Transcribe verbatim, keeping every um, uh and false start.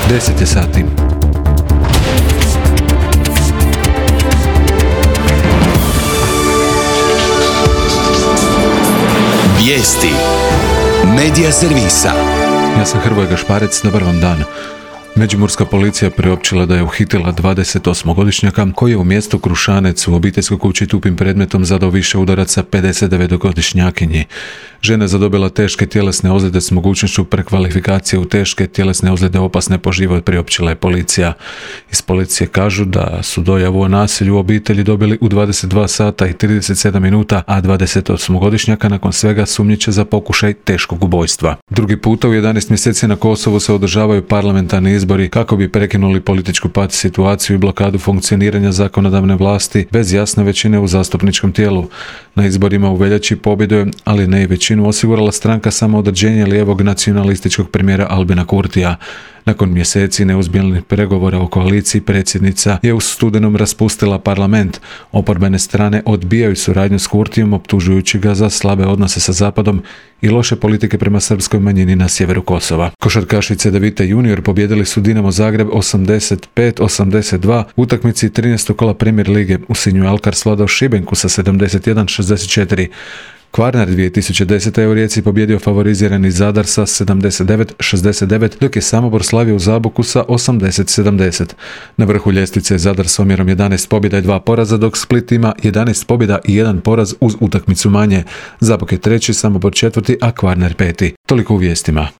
deset je sati. Vijesti Medija servisa. Ja sam Hrvoje Gašparec, dobar vam dan. Međimurska policija priopćila da je uhitila dvadesetosmogodišnjaka koji je u mjestu Krušanec u obiteljskoj kući tupim predmetom zadao više udaraca pedesetdevetogodišnjakinji. Žena je zadobila teške tjelesne ozljede s mogućnošću prekvalifikacije u teške tjelesne ozljede opasne po život, priopćila je policija. Iz policije kažu da su dojavu o nasilju u obitelji dobili u dvadeset dva sata i trideset sedam minuta, a dvadesetosmogodišnjaka nakon svega sumnjiče za pokušaj teškog ubojstva. Drugi puta u jedanaest mjeseci na Kosovu se održavaju parlamentarni izbori kako bi prekinuli političku pat situaciju i blokadu funkcioniranja zakonodavne vlasti bez jasne većine u zastupničkom tijelu. Na izborima u veljači pobjedu je, ali ne i većinu, osigurala stranka samoodređenja lijevog nacionalističkog premijera Albina Kurtija. Nakon mjeseci neuspjelih pregovora o koaliciji, predsjednica je u studenom raspustila parlament. Oporbene strane odbijaju suradnju s Kurtijom, optužujući ga za slabe odnose sa Zapadom i loše politike prema srpskoj manjini na sjeveru Kosova. Košarkaši Cedevita junior pobjedili su Dinamo Zagreb osamdeset pet osamdeset dva u utakmici trinaestog kola Premier lige. U Sinju Alkar svladao Šibenku sa sedamdeset jedan šezdeset četiri. Kvarner dvije tisuće desete je u Rijeci pobjedio favorizirani Zadar sa sedamdeset devet šezdeset devet, dok je Samobor slavio u Zaboku sa osamdeset sedamdeset. Na vrhu ljestvice je Zadar s omjerom jedanaest pobjeda i dva poraza, dok Split ima jedanaest pobjeda i jedan poraz uz utakmicu manje. Zabok je treći, Samobor četvrti, a Kvarner peti. Toliko u vijestima.